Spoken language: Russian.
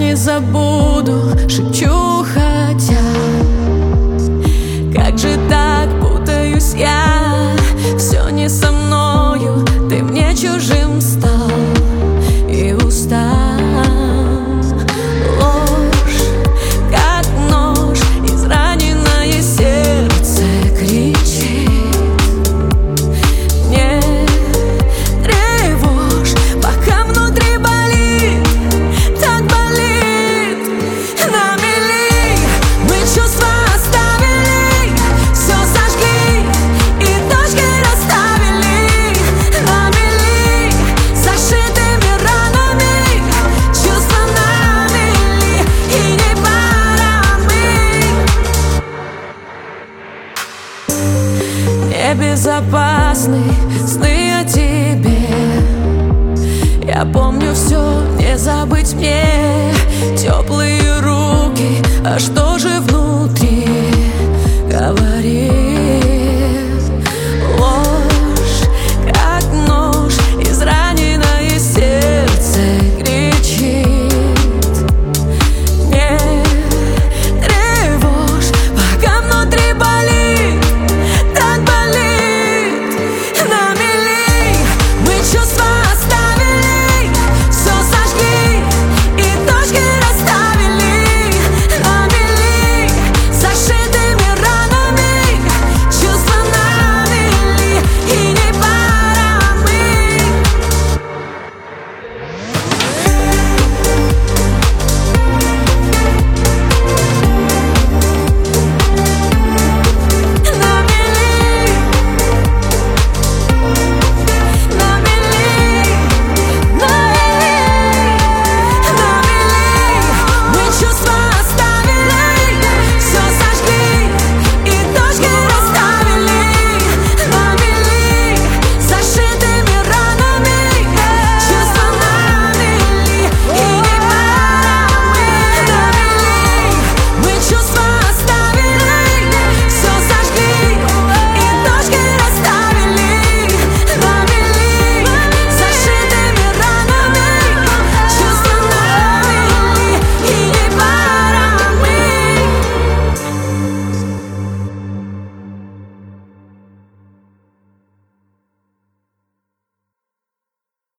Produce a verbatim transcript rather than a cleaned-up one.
не забуду, шепчу, хотя как же так, путаюсь я. Все не со мною, ты мне чужим стал и устал. Ложь, как нож, израненное сердце кричит. Не тревожь, пока внутри болит, так болит. На мели мы чувства оставили, все сожгли и точки расставили. На мели зашитыми ранами, чувства на мели, и не пора мы. Небезопасны сны о тебе. Я помню все, не забыть мне теплые руки. А что